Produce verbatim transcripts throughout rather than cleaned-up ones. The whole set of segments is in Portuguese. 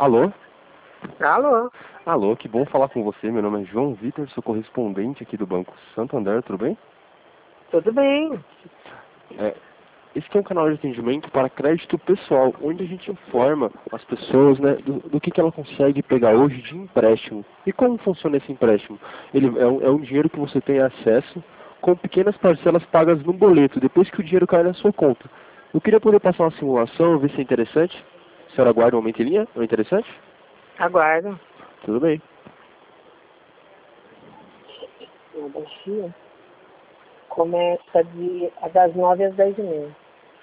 Alô? Alô? Alô, que bom falar com você. Meu nome é João Vitor, sou correspondente aqui do Banco Santander, tudo bem? Tudo bem? É, esse aqui é um canal de atendimento para crédito pessoal, onde a gente informa as pessoas, né, do, do que, que ela consegue pegar hoje de empréstimo. E como funciona esse empréstimo? Ele é um, é um dinheiro que você tem acesso com pequenas parcelas pagas no boleto, depois que o dinheiro cai na sua conta. Eu queria poder passar uma simulação, ver se é interessante. A senhora aguarda um momento em linha? É interessante? Aguardo. Tudo bem. A baixinha começa de, das nove às dez e meia.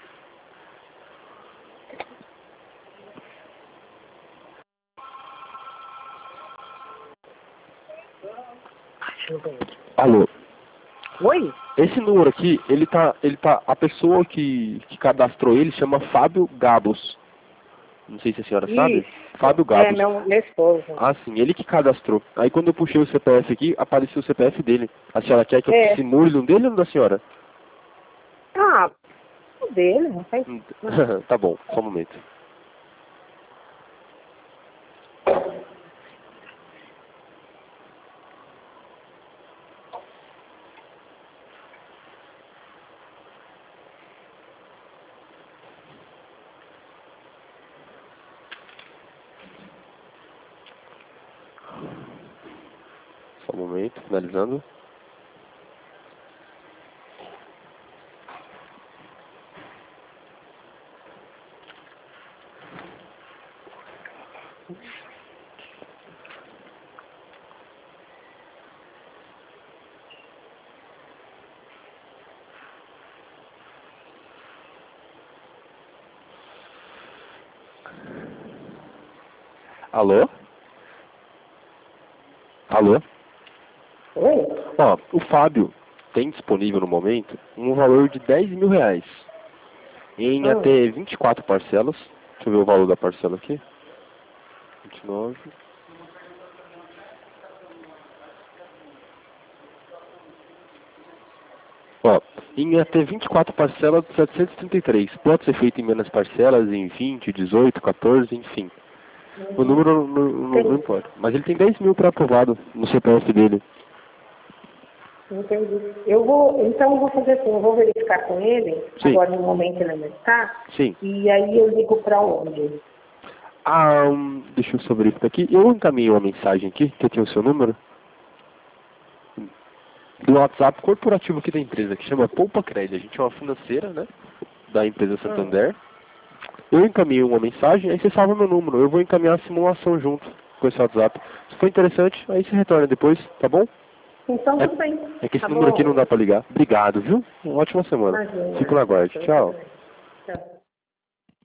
Alô? Oi? Esse número aqui, ele tá, ele tá, a pessoa que, que cadastrou ele chama Fábio Gabos. Não sei se a senhora sabe. Isso. Fábio É, Gabos. meu, meu esposo. Ah, sim, ele que cadastrou. Aí quando eu puxei o C P F aqui, apareceu o C P F dele. A senhora quer que eu É. simule um dele ou um da senhora? Ah, o dele, não faz. Hum, tá bom, só um momento. Só um momento, finalizando. Alô? Alô? Oi? Ó, o Fábio tem disponível no momento um valor de dez mil reais. Em Hum. até vinte e quatro parcelas. Deixa eu ver o valor da parcela aqui. vinte e nove. Ó, em até vinte e quatro parcelas de setecentos e trinta e três. Pode ser feito em menos parcelas, em vinte, dezoito, quatorze, enfim. O Uhum. número não, não, não Entendi. importa. Mas ele tem dez mil para aprovado no C P F dele. Entendi. Eu vou, então eu vou fazer assim, eu vou verificar com ele, Sim, agora no momento ele não está, sim. e aí eu ligo para onde? Ah, hum, deixa eu só verificar aqui. Eu encaminhei uma mensagem aqui, que eu tenho o seu número, do WhatsApp corporativo aqui da empresa, que chama Poupa Crédito. A gente é uma financeira, né, da empresa Hum. Santander. Eu encaminhei uma mensagem, aí você salva meu número. Eu vou encaminhar a simulação junto com esse WhatsApp. Se for interessante, aí você retorna depois, tá bom? Então tudo bem. É, é que esse Tá número aqui bom. não dá pra ligar. Obrigado, viu? Uma ótima semana. Imagina. Fico na guarda. Você Tchau. também. Tchau.